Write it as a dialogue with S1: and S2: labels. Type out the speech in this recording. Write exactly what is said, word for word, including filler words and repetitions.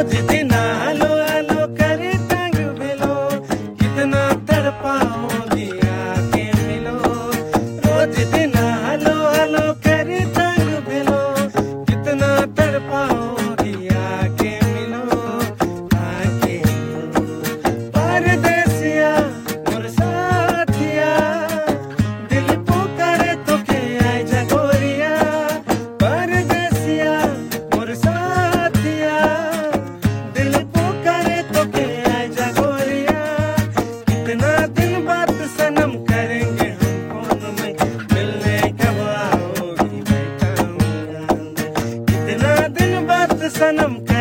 S1: रोज दिन आलो आलो करे तंग मिलो, कितना तड़पाओगी आके मिलो। रोज दिन आलो आलो करे तंग मिलो, कितना तड़पाओगी आके मिलो, आके मिलो। परदेसिया मोर साथिया, दिल पुकारे तो के आए जा गोरिया। परदेसिया मोर साथिया, दिल पुकारे तो के आए जा गोरिया। कितना दिन बात सनम करेंगे हम फोन में, मिलने कब आओगी मैं कहूँगा। कितना दिन बात सनम